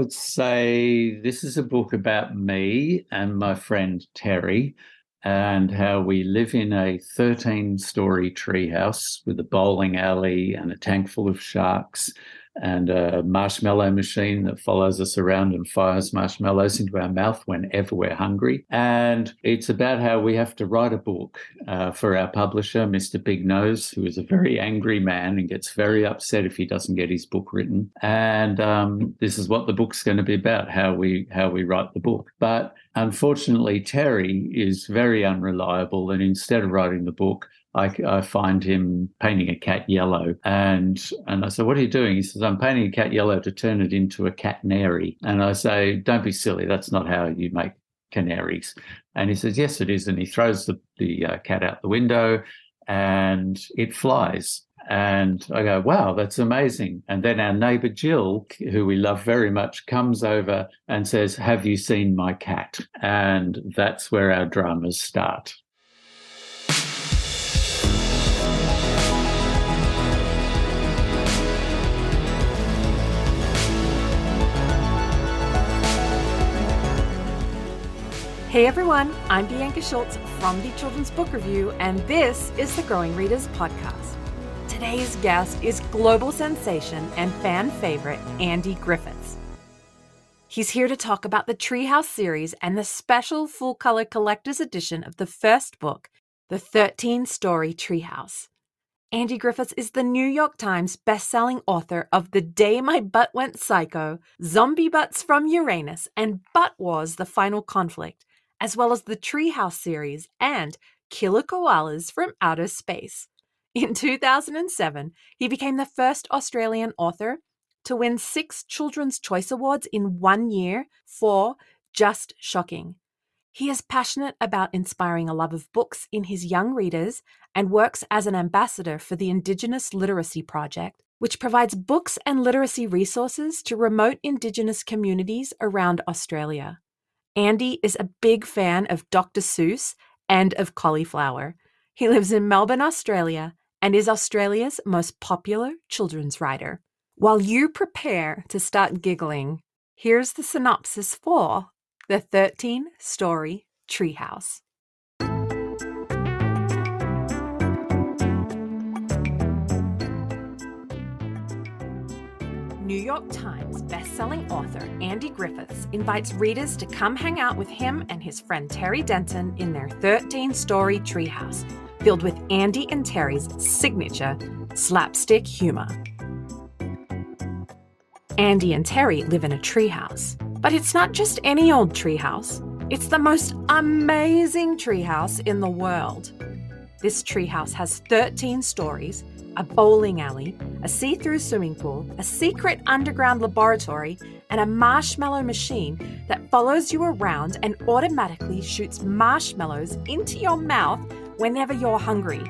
would say this is a book about me and my friend Terry and how we live in a 13-story treehouse with a bowling alley and a tank full of sharks and a marshmallow machine that follows us around and fires marshmallows into our mouth whenever we're hungry. And it's about how we have to write a book for our publisher, Mr. Big Nose, who is a very angry man and gets very upset if he doesn't get his book written. And this is what the book's going to be about, how we write the book. But unfortunately, Terry is very unreliable, and instead of writing the book, I find him painting a cat yellow. And I said, "What are you doing?" He says, "I'm painting a cat yellow to turn it into a catnary." And I say, "Don't be silly. That's not how you make canaries." And he says, "Yes, it is." And he throws the cat out the window and it flies. And I go, "Wow, that's amazing." And then our neighbour Jill, who we love very much, comes over and says, "Have you seen my cat?" And that's where our dramas start. Hey everyone, I'm Bianca Schultz from the Children's Book Review, and this is the Growing Readers Podcast. Today's guest is global sensation and fan favorite Andy Griffiths. He's here to talk about the Treehouse series and the special full-color collector's edition of the first book, The 13-Story Treehouse. Andy Griffiths is the New York Times best-selling author of The Day My Butt Went Psycho, Zombie Butts from Uranus, and Butt Wars: The Final Conflict, as well as the Treehouse series and Killer Koalas from Outer Space. In 2007, he became the first Australian author to win 6 Children's Choice Awards in 1 year for Just Shocking. He is passionate about inspiring a love of books in his young readers and works as an ambassador for the Indigenous Literacy Project, which provides books and literacy resources to remote Indigenous communities around Australia. Andy is a big fan of Dr. Seuss and of cauliflower. He lives in Melbourne, Australia, and is Australia's most popular children's writer. While you prepare to start giggling, here's the synopsis for The 13-Story Treehouse. New York Times best-selling author Andy Griffiths invites readers to come hang out with him and his friend Terry Denton in their 13-story treehouse, filled with Andy and Terry's signature slapstick humor. Andy and Terry live in a treehouse, but it's not just any old treehouse. It's the most amazing treehouse in the world. This treehouse has 13 stories, a bowling alley, a see-through swimming pool, a secret underground laboratory, and a marshmallow machine that follows you around and automatically shoots marshmallows into your mouth whenever you're hungry.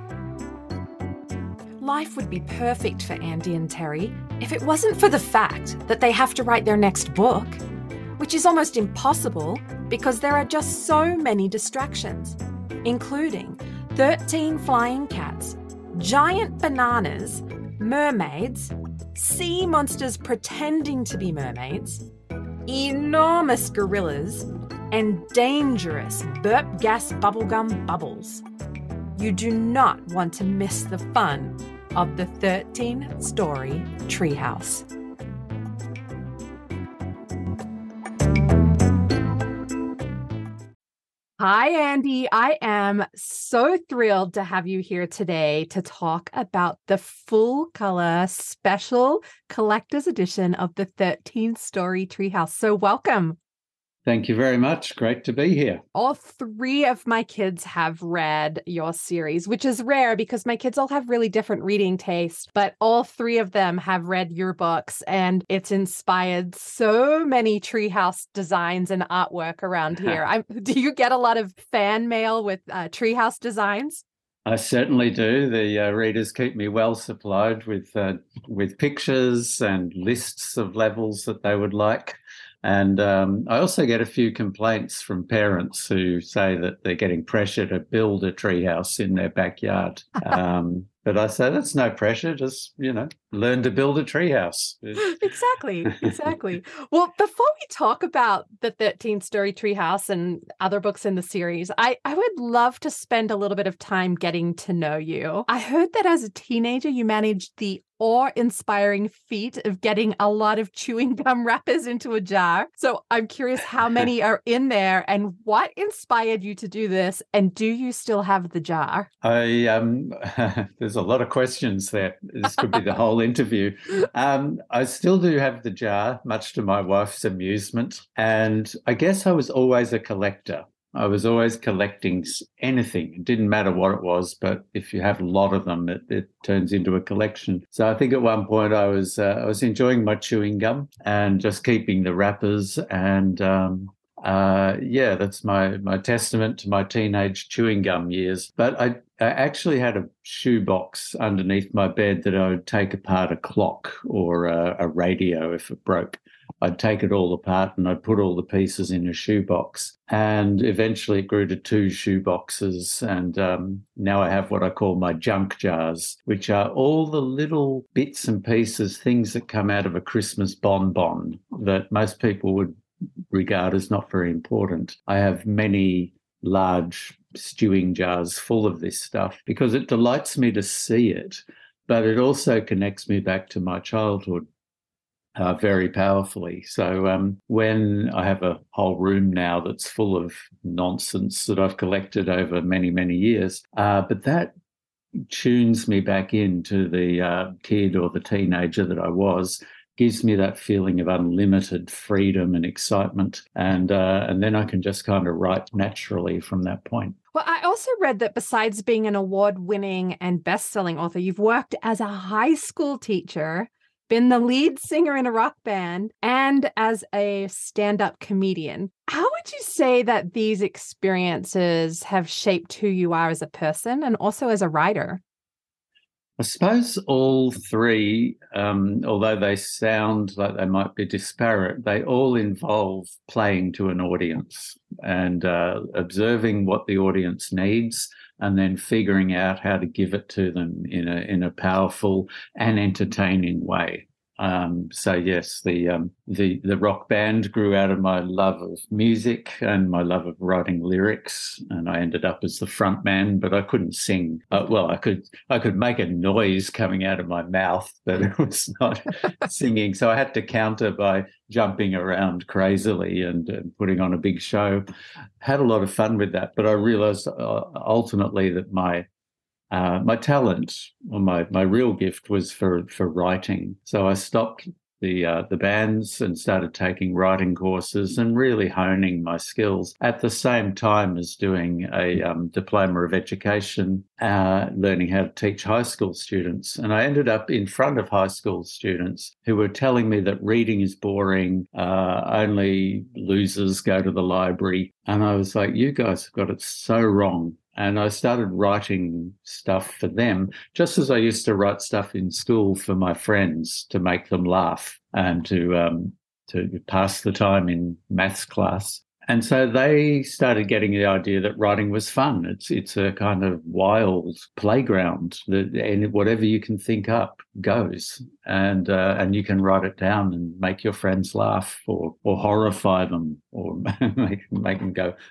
Life would be perfect for Andy and Terry if it wasn't for the fact that they have to write their next book, which is almost impossible because there are just so many distractions, including 13 flying cats, giant bananas, mermaids, sea monsters pretending to be mermaids, enormous gorillas, and dangerous burp gas bubblegum bubbles. You do not want to miss the fun of the 13-story treehouse. Hi, Andy. I am so thrilled to have you here today to talk about the full-color special collector's edition of the 13-story treehouse. So welcome. Thank you very much. Great to be here. All 3 of my kids have read your series, which is rare because my kids all have really different reading tastes, but all 3 of them have read your books, and it's inspired so many treehouse designs and artwork around here. Do you get a lot of fan mail with treehouse designs? I certainly do. The readers keep me well supplied with pictures and lists of levels that they would like. And I also get a few complaints from parents who say that they're getting pressure to build a treehouse in their backyard. But But I say that's no pressure. Just, learn to build a treehouse. Exactly. Well, before we talk about the 13 Story Treehouse and other books in the series, I would love to spend a little bit of time getting to know you. I heard that as a teenager, you managed the awe-inspiring feat of getting a lot of chewing gum wrappers into a jar. So I'm curious how many are in there and what inspired you to do this, and do you still have the jar? There's a lot of questions there. This could be the whole interview. I still do have the jar, much to my wife's amusement. And I guess I was always a collector. I was always collecting anything. It didn't matter what it was, but if you have a lot of them, it turns into a collection. So I think at one point I was enjoying my chewing gum and just keeping the wrappers. And that's my testament to my teenage chewing gum years. But I actually had a shoebox underneath my bed that I would take apart a clock or a radio if it broke. I'd take it all apart and I'd put all the pieces in a shoebox. And eventually it grew to 2 shoeboxes. And now I have what I call my junk jars, which are all the little bits and pieces, things that come out of a Christmas bonbon that most people would regard as not very important. I have many large stewing jars full of this stuff because it delights me to see it, but it also connects me back to my childhood very powerfully. So when I have a whole room now that's full of nonsense that I've collected over many, many years, but that tunes me back into the kid or the teenager that I was, gives me that feeling of unlimited freedom and excitement. And then I can just kind of write naturally from that point. Well, I also read that besides being an award-winning and best-selling author, you've worked as a high school teacher, been the lead singer in a rock band, and as a stand-up comedian. How would you say that these experiences have shaped who you are as a person and also as a writer? I suppose all three, although they sound like they might be disparate, they all involve playing to an audience and observing what the audience needs and then figuring out how to give it to them in a powerful and entertaining way. So yes, the rock band grew out of my love of music and my love of writing lyrics, and I ended up as the front man, but I couldn't sing. Well, I could make a noise coming out of my mouth, but it was not singing. So I had to counter by jumping around crazily and putting on a big show. Had a lot of fun with that, but I realized ultimately that my talent, or my real gift, was for writing. So I stopped the bands and started taking writing courses and really honing my skills at the same time as doing a diploma of education, learning how to teach high school students. And I ended up in front of high school students who were telling me that reading is boring, only losers go to the library. And I was like, you guys have got it so wrong. And I started writing stuff for them, just as I used to write stuff in school for my friends to make them laugh and to pass the time in maths class. And so they started getting the idea that writing was fun. It's a kind of wild playground, and whatever you can think up goes, and you can write it down and make your friends laugh or horrify them or make them go,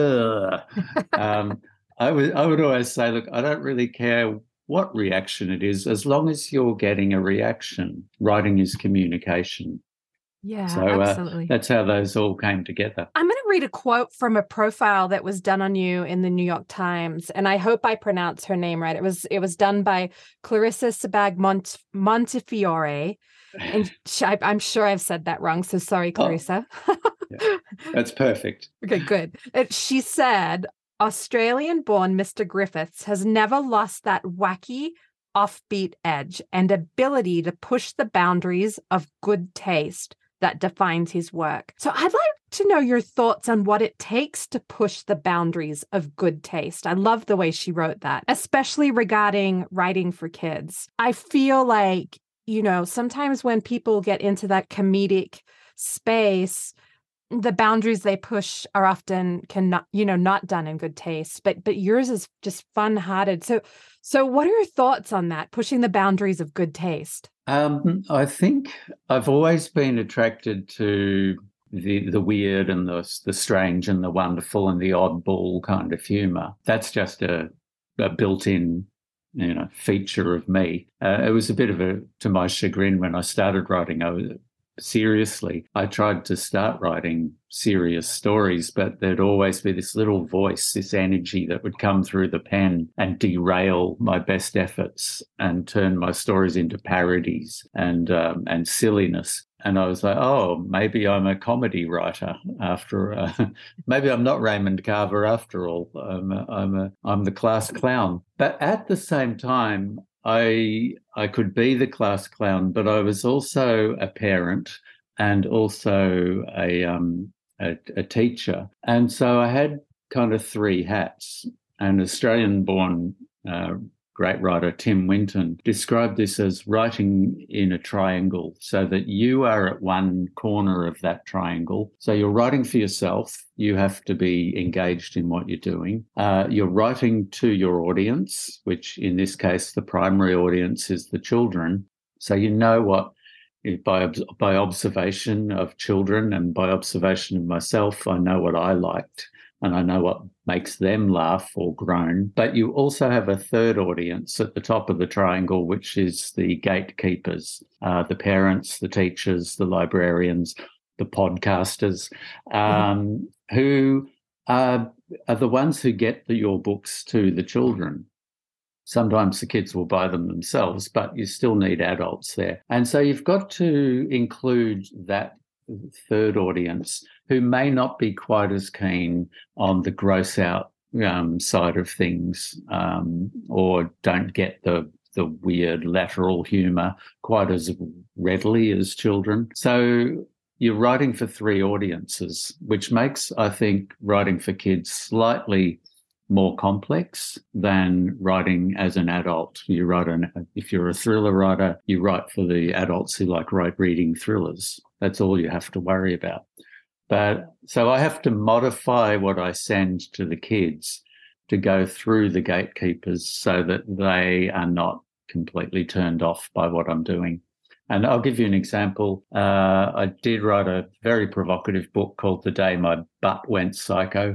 ugh. I would always say, look, I don't really care what reaction it is, as long as you're getting a reaction. Writing is communication. Yeah, so absolutely. That's how those all came together. I'm going to read a quote from a profile that was done on you in the New York Times, and I hope I pronounce her name right. It was done by Clarissa Sebag Montefiore, and I'm sure I've said that wrong, so sorry, Clarissa. Yeah, that's perfect. Okay, good. She said, Australian-born Mr. Griffiths has never lost that wacky, offbeat edge and ability to push the boundaries of good taste that defines his work. So I'd like to know your thoughts on what it takes to push the boundaries of good taste. I love the way she wrote that, especially regarding writing for kids. I feel like, sometimes when people get into that comedic space, the boundaries they push are often not done in good taste, but yours is just fun-hearted. So what are your thoughts on that, pushing the boundaries of good taste? I think I've always been attracted to the weird and the strange and the wonderful and the oddball kind of humor. That's just a built-in, feature of me. It was a bit of to my chagrin when I started writing. Seriously, I tried to start writing serious stories, but there'd always be this little voice, this energy that would come through the pen and derail my best efforts and turn my stories into parodies and silliness. And I was like, oh, maybe I'm a comedy writer maybe I'm not Raymond Carver after all. I'm the class clown. But at the same time, I could be the class clown, but I was also a parent and also a teacher. And so I had kind of three hats. An Australian-born great writer, Tim Winton, described this as writing in a triangle, so that you are at one corner of that triangle. So you're writing for yourself. You have to be engaged in what you're doing. You're writing to your audience, which in this case, the primary audience is the children. So you know what, by observation of children and by observation of myself, I know what I liked. And I know what makes them laugh or groan. But you also have a third audience at the top of the triangle, which is the gatekeepers, the parents, the teachers, the librarians, the podcasters, who are the ones who get your books to the children. Sometimes the kids will buy them themselves, but you still need adults there. And so you've got to include that third audience who may not be quite as keen on the gross out side of things, or don't get the weird lateral humor quite as readily as children. So you're writing for three audiences, which makes, I think, writing for kids slightly more complex than writing as an adult. If you're a thriller writer, you write for the adults who like reading thrillers. That's all you have to worry about. But so I have to modify what I send to the kids to go through the gatekeepers so that they are not completely turned off by what I'm doing. And I'll give you an example. I did write a very provocative book called The Day My Butt Went Psycho.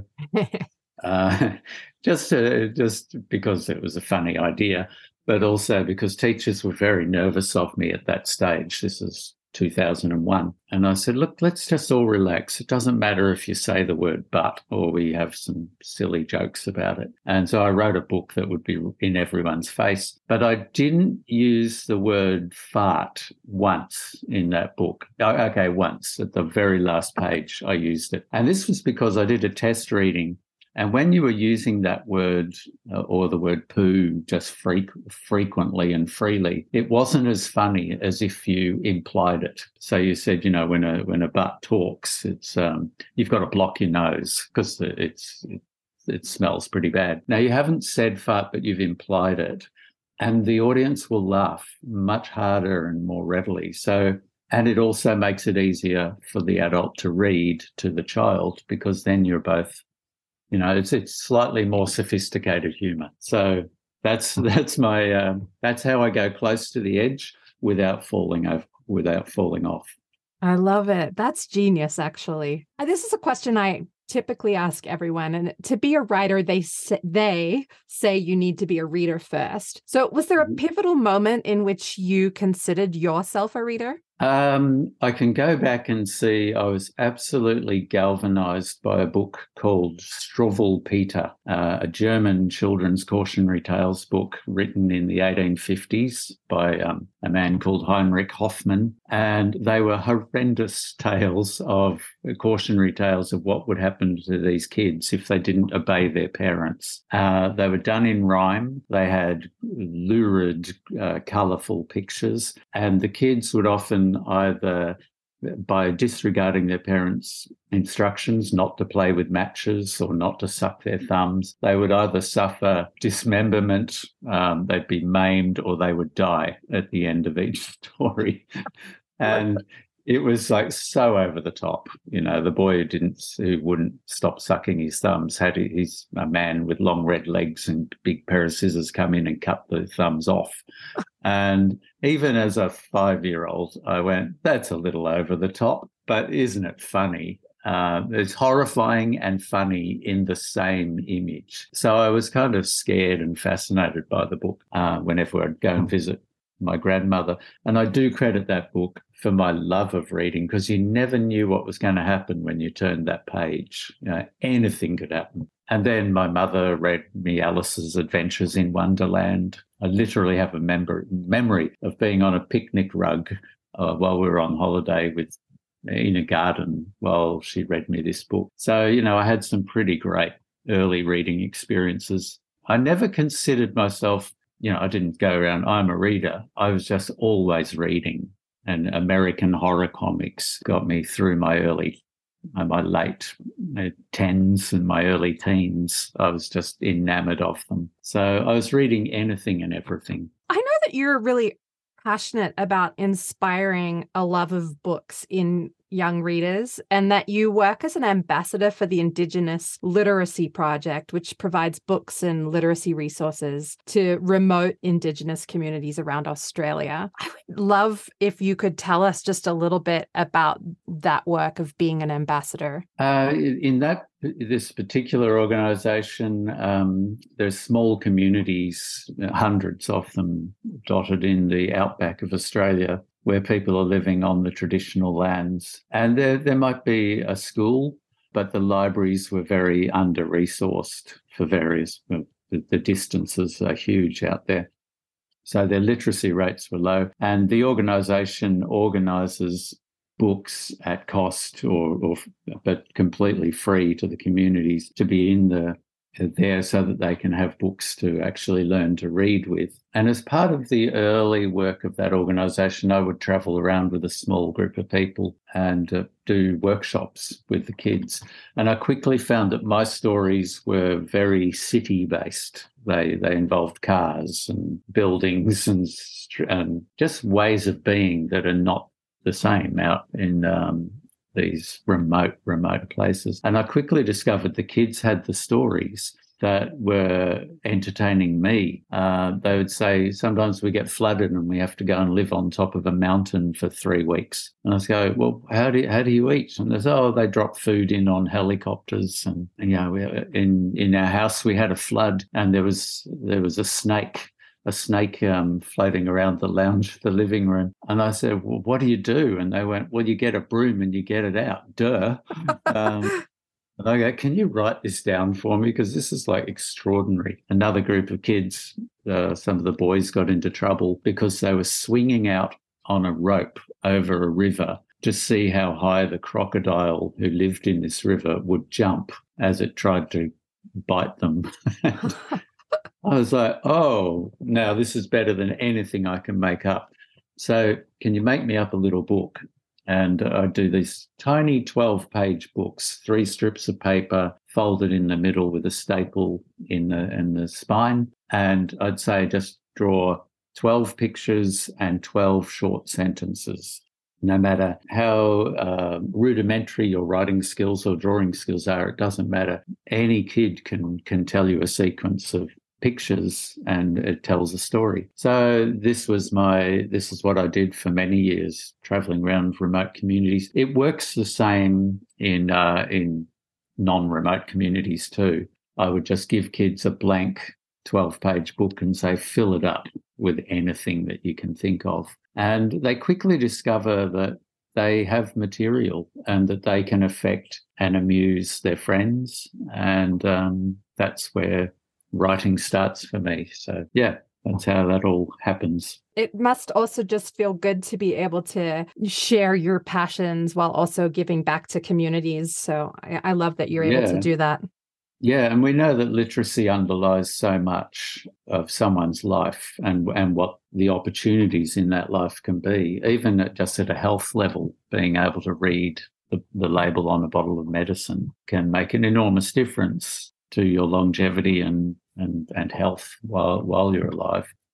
Just because it was a funny idea, but also because teachers were very nervous of me at that stage. This is 2001. And I said, look, let's just all relax. It doesn't matter if you say the word but or we have some silly jokes about it. And so I wrote a book that would be in everyone's face. But I didn't use the word fart once in that book. Okay, once. At the very last page, I used it. And this was because I did a test reading. And when you were using that word or the word poo just frequently and freely, it wasn't as funny as if you implied it. So you said, when a butt talks, it's you've got to block your nose because it smells pretty bad. Now you haven't said fart, but you've implied it, and the audience will laugh much harder and more readily. And it also makes it easier for the adult to read to the child because then you're both. It's slightly more sophisticated humor. So that's how I go close to the edge without falling off. I love it. That's genius, actually. This is a question I typically ask everyone. And to be a writer, they say you need to be a reader first. So was there a pivotal moment in which you considered yourself a reader? I can go back and see I was absolutely galvanized by a book called Struwwelpeter, a German children's cautionary tales book written in the 1850s by a man called Heinrich Hoffmann. And they were horrendous cautionary tales of what would happen to these kids if they didn't obey their parents. They were done in rhyme. They had lurid, colourful pictures, and the kids would often either, by disregarding their parents' instructions not to play with matches or not to suck their thumbs, they would either suffer dismemberment, they'd be maimed, or they would die at the end of each story. And It was like so over the top. The boy who wouldn't stop sucking his thumbs he's a man with long red legs and big pair of scissors come in and cut the thumbs off. And even as a 5-year-old, I went, that's a little over the top, but isn't it funny? It's horrifying and funny in the same image. So I was kind of scared and fascinated by the book whenever I'd go and visit my grandmother. And I do credit that book for my love of reading, because you never knew what was going to happen when you turned that page. Anything could happen. And then my mother read me Alice's Adventures in Wonderland. I literally have a memory of being on a picnic rug while we were on holiday in a garden while she read me this book. So, I had some pretty great early reading experiences. I never considered myself, I didn't go around, I'm a reader. I was just always reading. And American horror comics got me through my late tens and my early teens. I was just enamored of them. So I was reading anything and everything. I know that you're really passionate about inspiring a love of books in young readers, and that you work as an ambassador for the Indigenous Literacy Project, which provides books and literacy resources to remote Indigenous communities around Australia. I would love if you could tell us just a little bit about that work of being an ambassador. In this particular organisation, there's small communities, hundreds of them, dotted in the outback of Australia, where people are living on the traditional lands. And there might be a school, but the libraries were very under-resourced for various, the distances are huge out there. So their literacy rates were low. And the organisation organises books at cost but completely free to the communities to be there so that they can have books to actually learn to read with. And as part of the early work of that organisation, I would travel around with a small group of people and do workshops with the kids. And I quickly found that my stories were very city-based. They involved cars and buildings and just ways of being that are not the same out in these remote places. And I quickly discovered the kids had the stories that were entertaining me. They would say, sometimes we get flooded and we have to go and live on top of a mountain for 3 weeks. And I go, well, how do you eat? And they say, they drop food in on helicopters. And in our house we had a flood, and there was a snake floating around the living room. And I said, well, what do you do? And they went, well, you get a broom and you get it out. Duh. And I go, can you write this down for me? Because this is like extraordinary. Another group of kids, some of the boys got into trouble because they were swinging out on a rope over a river to see how high the crocodile who lived in this river would jump as it tried to bite them. I was like, now this is better than anything I can make up. So can you make me up a little book? And I do these tiny 12-page books, 3 strips of paper folded in the middle with a staple in the spine. And I'd say just draw 12 pictures and 12 short sentences. No matter how rudimentary your writing skills or drawing skills are, it doesn't matter. Any kid can tell you a sequence of pictures and it tells a story. So this is what I did for many years, traveling around remote communities. It works the same in non-remote communities too. I would just give kids a blank 12-page book and say, fill it up with anything that you can think of. And they quickly discover that they have material and that they can affect and amuse their friends. And that's where writing starts for me. So yeah, that's how that all happens. It must also just feel good to be able to share your passions while also giving back to communities. So I love that you're able to do that. Yeah, and we know that literacy underlies so much of someone's life and what the opportunities in that life can be, even just at a health level. Being able to read the label on a bottle of medicine can make an enormous difference to your longevity and health while you're alive.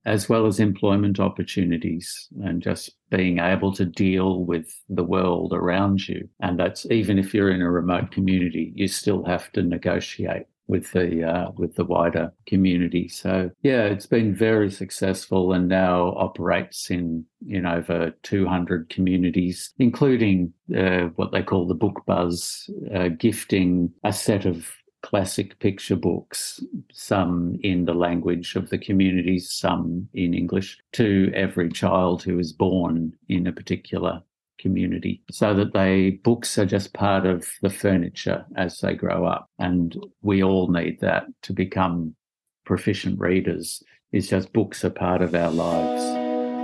as well as employment opportunities and just being able to deal with the world around you. And that's even if you're in a remote community, you still have to negotiate with the wider community. So yeah, it's been very successful and now operates in over 200 communities, including what they call the Book Buzz, gifting a set of classic picture books, some in the language of the communities, some in English, to every child who is born in a particular community, so that books are just part of the furniture as they grow up. And we all need that to become proficient readers. It's just books are part of our lives.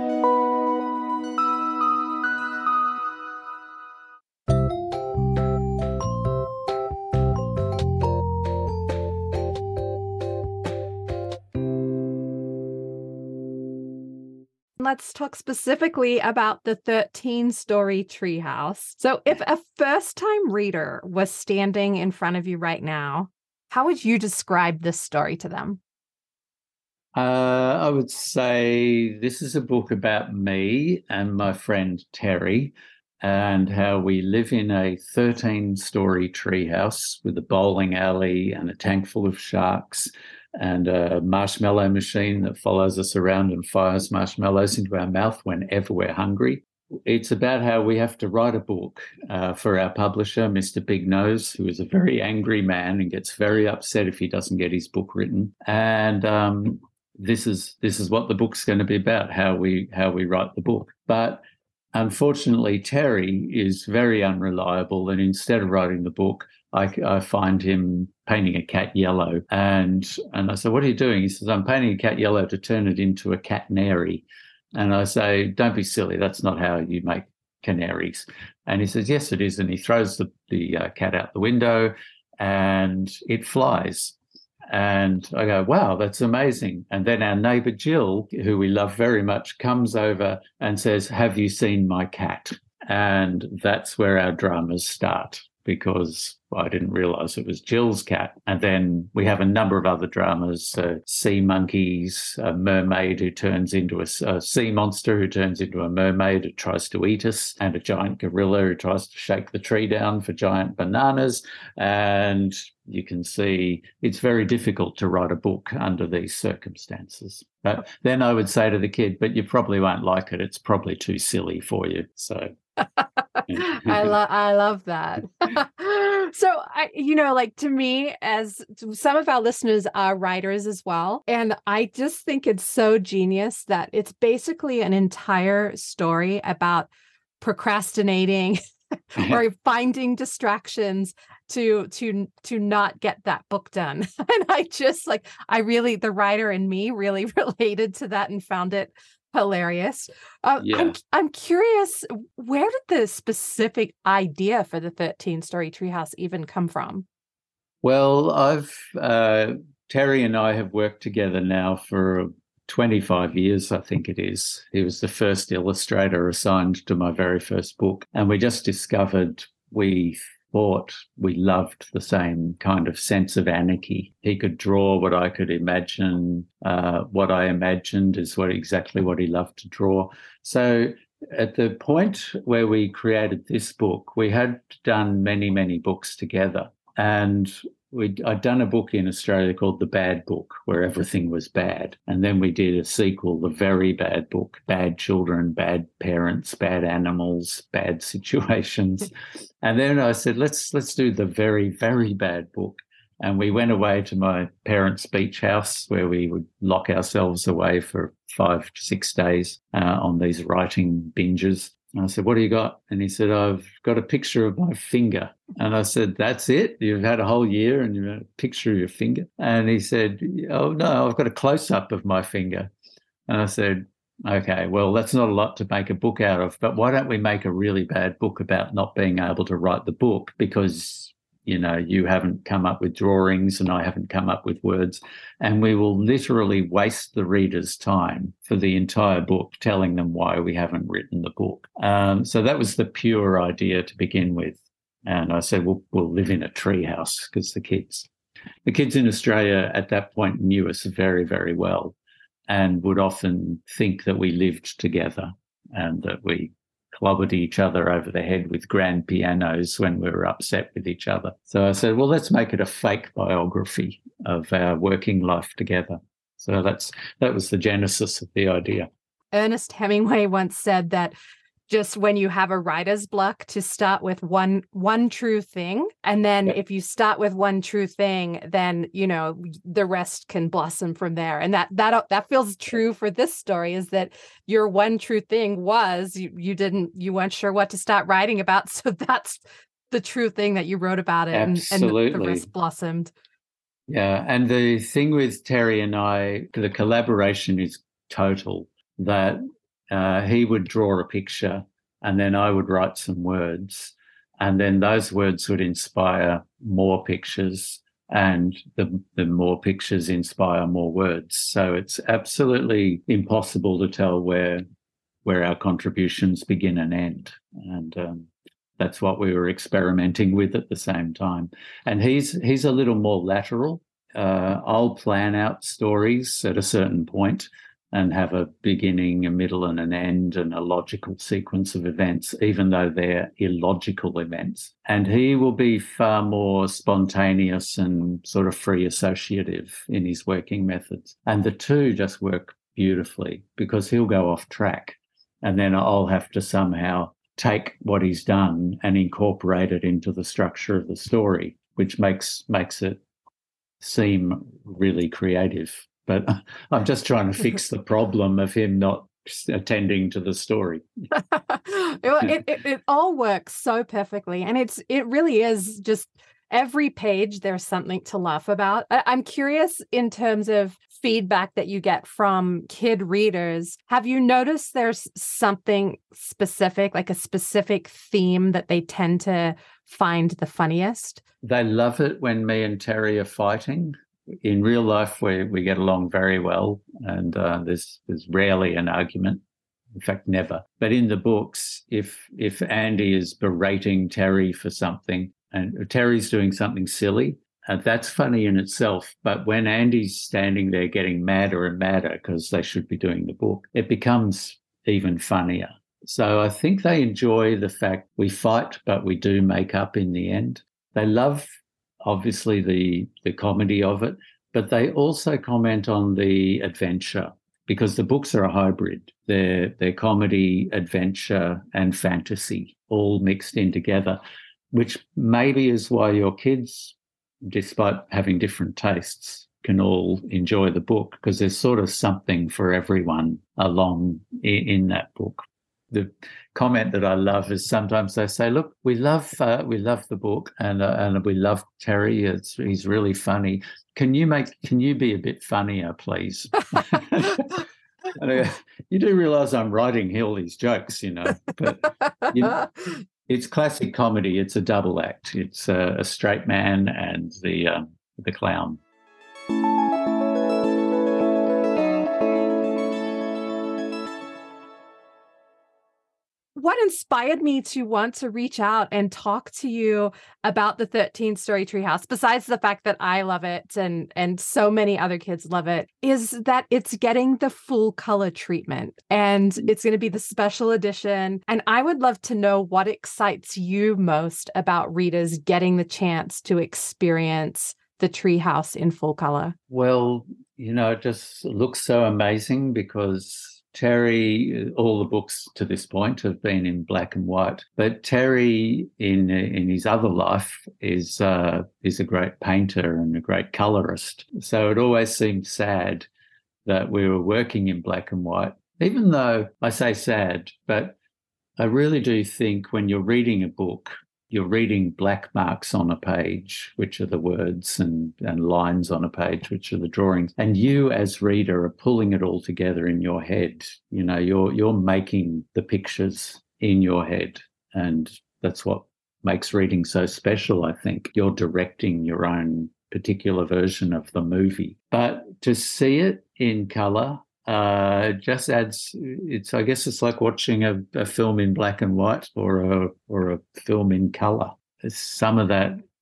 Let's talk specifically about the 13-story treehouse. So if a first-time reader was standing in front of you right now, how would you describe this story to them? I would say this is a book about me and my friend Terry and how we live in a 13-story treehouse with a bowling alley and a tank full of sharks and a marshmallow machine that follows us around and fires marshmallows into our mouth whenever we're hungry. It's about how we have to write a book for our publisher, Mr. Big Nose, who is a very angry man and gets very upset if he doesn't get his book written. And this is what the book's going to be about, how we write the book. But unfortunately, Terry is very unreliable, and instead of writing the book, I find him painting a cat yellow. And I said, "What are you doing?" He says, "I'm painting a cat yellow to turn it into a canary." And I say, "Don't be silly. That's not how you make canaries." And he says, "Yes, it is." And he throws the cat out the window and it flies. And I go, "Wow, that's amazing." And then our neighbour Jill, who we love very much, comes over and says, "Have you seen my cat?" And that's where our dramas start, because I didn't realise it was Jill's cat. And then we have a number of other dramas, sea monkeys, a mermaid who turns into a sea monster who turns into a mermaid who tries to eat us, and a giant gorilla who tries to shake the tree down for giant bananas. And you can see it's very difficult to write a book under these circumstances. But then I would say to the kid, "But you probably won't like it. It's probably too silly for you." So I love that. So, to me, as some of our listeners are writers as well, and I just think it's so genius that it's basically an entire story about procrastinating or finding distractions to not get that book done. And the writer in me really related to that and found it hilarious. Yeah. I'm curious, where did the specific idea for the 13-story treehouse even come from? Well, Terry and I have worked together now for 25 years, I think it is. He was the first illustrator assigned to my very first book. And we just discovered we thought we loved the same kind of sense of anarchy. He could draw what I could imagine. What I imagined is exactly what he loved to draw. So at the point where we created this book, we had done many, many books together. And I'd done a book in Australia called The Bad Book, where everything was bad. And then we did a sequel, The Very Bad Book, bad children, bad parents, bad animals, bad situations. And then I said, let's do The Very, Very Bad Book. And we went away to my parents' beach house, where we would lock ourselves away for 5 to 6 days on these writing binges. And I said, "What do you got?" And he said, "I've got a picture of my finger." And I said, "That's it? You've had a whole year and you've had a picture of your finger?" And he said, "Oh, no, I've got a close-up of my finger." And I said, "Okay, well, that's not a lot to make a book out of, but why don't we make a really bad book about not being able to write the book because, you haven't come up with drawings and I haven't come up with words, and we will literally waste the reader's time for the entire book telling them why we haven't written the book." So that was the pure idea to begin with. And I said, we'll live in a treehouse, because the kids in Australia at that point knew us very, very well. and would often think that we lived together and that we clobbered each other over the head with grand pianos when we were upset with each other. So I said, well, let's make it a fake biography of our working life together. So that was the genesis of the idea. Ernest Hemingway once said that just when you have a writer's block, to start with one true thing. And then if you start with one true thing, then, the rest can blossom from there. And that feels true for this story, is that your one true thing was you weren't sure what to start writing about. So that's the true thing that you wrote about it. Absolutely. And the rest blossomed. Yeah. And the thing with Terry and I, the collaboration is total, that he would draw a picture and then I would write some words, and then those words would inspire more pictures, and the more pictures inspire more words. So it's absolutely impossible to tell where our contributions begin and end. And that's what we were experimenting with at the same time. And he's a little more lateral. I'll plan out stories at a certain point and have a beginning, a middle, and an end, and a logical sequence of events, even though they're illogical events. And he will be far more spontaneous and sort of free associative in his working methods. And the two just work beautifully, because he'll go off track, and then I'll have to somehow take what he's done and incorporate it into the structure of the story, which makes it seem really creative. But I'm just trying to fix the problem of him not attending to the story. It all works so perfectly. And it really is just every page there's something to laugh about. I'm curious, in terms of feedback that you get from kid readers, have you noticed there's something specific, like a specific theme that they tend to find the funniest? They love it when me and Terry are fighting. In real life, we get along very well, and there's rarely an argument. In fact, never. But in the books, if Andy is berating Terry for something and Terry's doing something silly, that's funny in itself. But when Andy's standing there getting madder and madder because they should be doing the book, it becomes even funnier. So I think they enjoy the fact we fight, but we do make up in the end. They love, obviously, the comedy of it, but they also comment on the adventure, because the books are a hybrid. They're comedy, adventure, and fantasy all mixed in together, which maybe is why your kids, despite having different tastes, can all enjoy the book, because there's sort of something for everyone along in that book. The comment that I love is sometimes they say, "Look, we love the book, and we love Terry. He's really funny. Can you be a bit funnier, please?" And you do realise I'm writing all these jokes, but it's classic comedy. It's a double act. It's a straight man and the clown. What inspired me to want to reach out and talk to you about the 13 Story Treehouse, besides the fact that I love it and so many other kids love it, is that it's getting the full color treatment, and it's going to be the special edition. And I would love to know what excites you most about readers getting the chance to experience the Treehouse in full color. Well, it just looks so amazing, because Terry, all the books to this point have been in black and white, but Terry in his other life is a great painter and a great colorist. So it always seemed sad that we were working in black and white, even though I say sad, but I really do think when you're reading a book, you're reading black marks on a page, which are the words, and lines on a page, which are the drawings. And you as reader are pulling it all together in your head. You're making the pictures in your head. And that's what makes reading so special, I think. You're directing your own particular version of the movie. But to see it in colour, just adds. I guess it's like watching a film in black and white or a film in colour. Some of that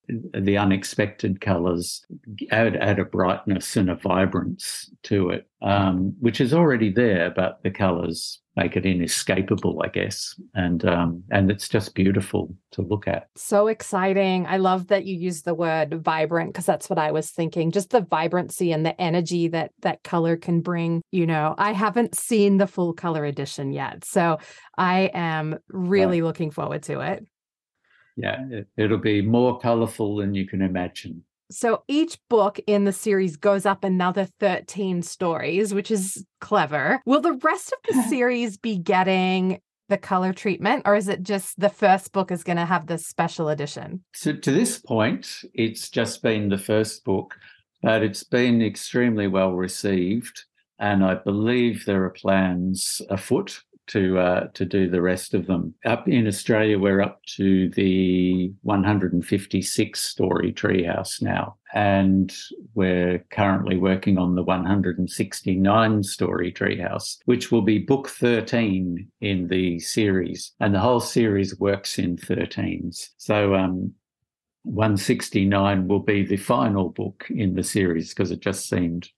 the unexpected colours add a brightness and a vibrance to it, which is already there, but the colours make it inescapable, I guess. And it's just beautiful to look at. So exciting. I love that you use the word vibrant, because that's what I was thinking. Just the vibrancy and the energy that color can bring. I haven't seen the full color edition yet, so I am really looking forward to it. Yeah, it'll be more colourful than you can imagine. So each book in the series goes up another 13 stories, which is clever. Will the rest of the series be getting the color treatment, or is it just the first book is going to have this special edition? So to this point, it's just been the first book, but it's been extremely well received. And I believe there are plans afoot to do the rest of them. Up in Australia, we're up to the 156 story treehouse now, and we're currently working on the 169 story treehouse, which will be book 13 in the series, and the whole series works in 13s. So 169 will be the final book in the series, because it just seemed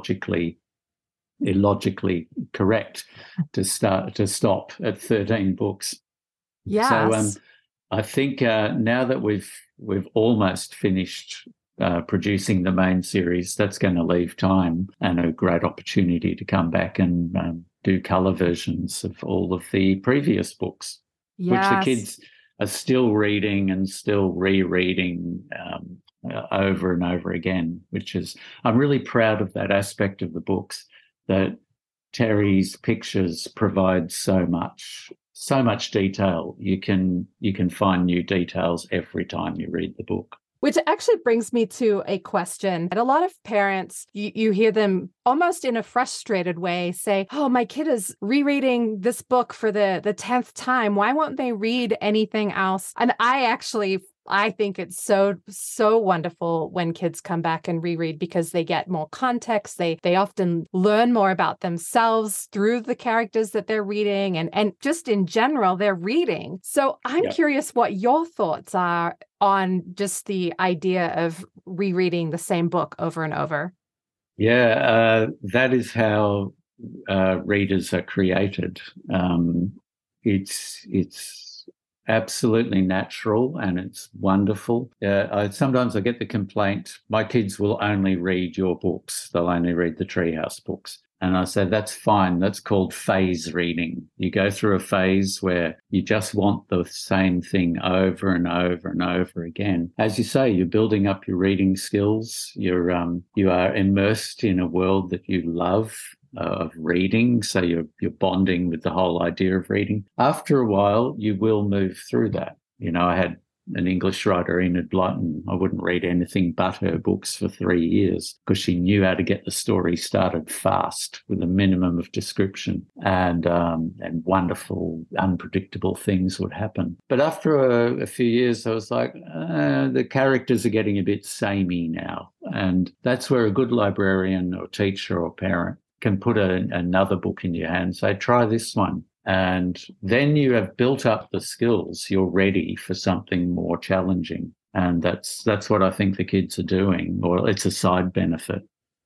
illogically correct to stop at 13 books. Yes. So I think now that we've almost finished producing the main series, that's going to leave time and a great opportunity to come back and do colour versions of all of the previous books, which the kids are still reading and still rereading over and over again, which is, I'm really proud of that aspect of the books, that Terry's pictures provide so much detail. You can find new details every time you read the book. Which actually brings me to a question. And a lot of parents, you hear them almost in a frustrated way say, oh, my kid is rereading this book for the 10th time. Why won't they read anything else? And I think it's so wonderful when kids come back and reread, because they get more context. They often learn more about themselves through the characters that they're reading, and just in general, they're reading. So I'm curious what your thoughts are on just the idea of rereading the same book over and over. Yeah, that is how readers are created. It's absolutely natural, and it's wonderful. Sometimes I get the complaint, my kids will only read your books. They'll only read the Treehouse books. And I say, that's fine. That's called phase reading. You go through a phase where you just want the same thing over and over and over again. As you say, you're building up your reading skills. You are immersed in a world that you love, of reading, so you're bonding with the whole idea of reading. After a while, you will move through that. I had an English writer, Enid Blyton. I wouldn't read anything but her books for 3 years, because she knew how to get the story started fast with a minimum of description, and wonderful, unpredictable things would happen. But after a few years, I was like, the characters are getting a bit samey now, and that's where a good librarian or teacher or parent can put another book in your hand, say, try this one. And then you have built up the skills. You're ready for something more challenging. And that's what I think the kids are doing, or it's a side benefit.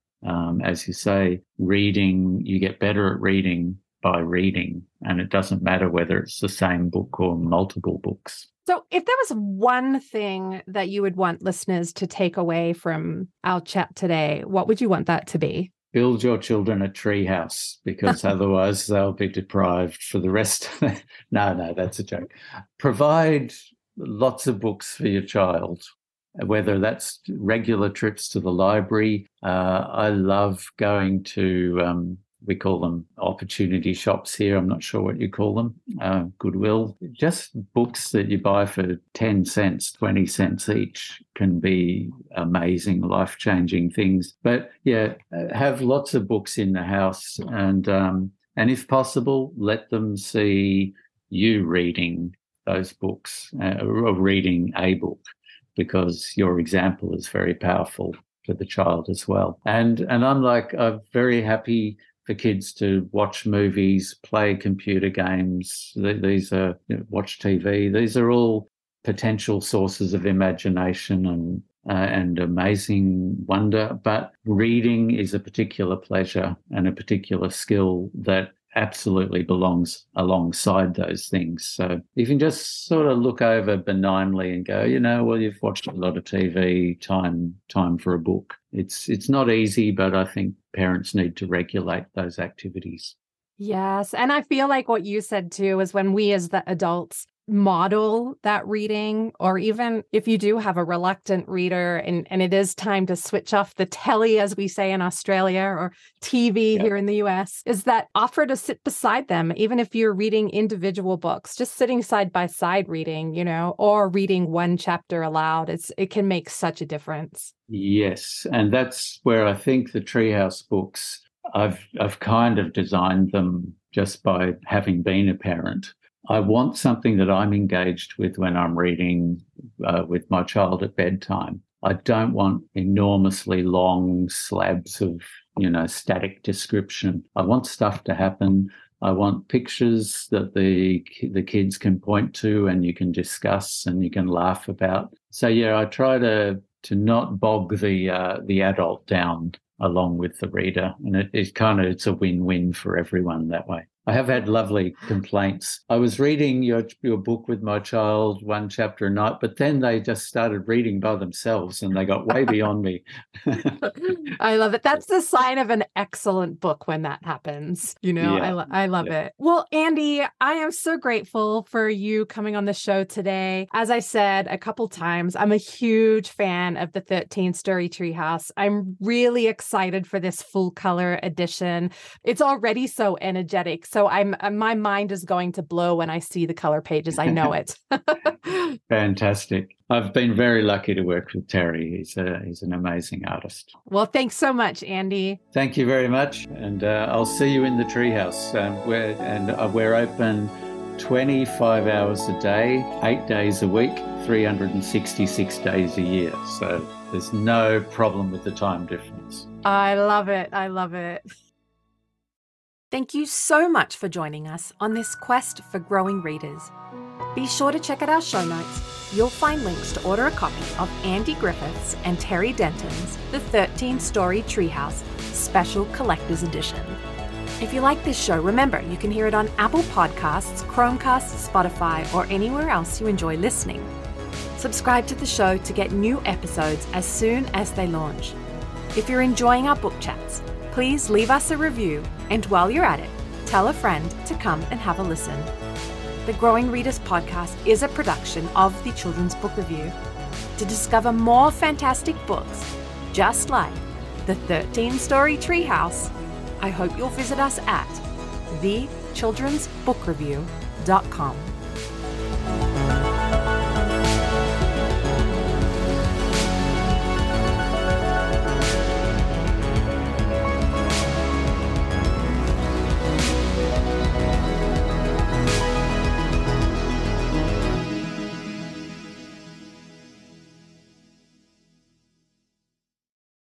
As you say, reading, you get better at reading by reading, and it doesn't matter whether it's the same book or multiple books. So if there was one thing that you would want listeners to take away from our chat today, what would you want that to be? Build your children a treehouse, because otherwise they'll be deprived for the rest. No, that's a joke. Provide lots of books for your child, whether that's regular trips to the library. I love going to, we call them opportunity shops here. I'm not sure what you call them. Goodwill. Just books that you buy for 10 cents, 20 cents each can be amazing, life-changing things. But yeah, have lots of books in the house, and if possible, let them see you reading those books, or reading a book, because your example is very powerful for the child as well. And I'm very happy for kids to watch movies, play computer games. These are watch TV. These are all potential sources of imagination and amazing wonder. But reading is a particular pleasure and a particular skill that absolutely belongs alongside those things. So you can just sort of look over benignly and go, well, you've watched a lot of TV, time for a book. It's not easy, but I think parents need to regulate those activities. Yes. And I feel like what you said too is when we as the adults model that reading, or even if you do have a reluctant reader and it is time to switch off the telly, as we say in Australia, or TV here in the US, is that offer to sit beside them, even if you're reading individual books, just sitting side by side reading, or reading one chapter aloud. It can make such a difference. Yes. And that's where I think the Treehouse books, I've kind of designed them just by having been a parent. I want something that I'm engaged with when I'm reading with my child at bedtime. I don't want enormously long slabs of, static description. I want stuff to happen. I want pictures that the kids can point to and you can discuss and you can laugh about. So, I try to not bog the adult down along with the reader. And it's a win-win for everyone that way. I have had lovely complaints. I was reading your book with my child one chapter a night, but then they just started reading by themselves and they got way beyond me. I love it. That's the sign of an excellent book when that happens. I love it. Well, Andy, I am so grateful for you coming on the show today. As I said a couple times, I'm a huge fan of the 13 Story Treehouse. I'm really excited for this full color edition. It's already so energetic. So my mind is going to blow when I see the color pages. I know it. Fantastic. I've been very lucky to work with Terry. He's an amazing artist. Well, thanks so much, Andy. Thank you very much. And I'll see you in the Treehouse. We're open 25 hours a day, 8 days a week, 366 days a year. So there's no problem with the time difference. I love it. I love it. Thank you so much for joining us on this quest for growing readers. Be sure to check out our show notes. You'll find links to order a copy of Andy Griffiths and Terry Denton's The 13 Story Treehouse Special Collector's Edition. If you like this show, remember you can hear it on Apple Podcasts, Chromecast, Spotify, or anywhere else you enjoy listening. Subscribe to the show to get new episodes as soon as they launch. If you're enjoying our book chats, please leave us a review, and while you're at it, tell a friend to come and have a listen. The Growing Readers podcast is a production of the Children's Book Review. To discover more fantastic books, just like The 13 Story Treehouse, I hope you'll visit us at thechildrensbookreview.com.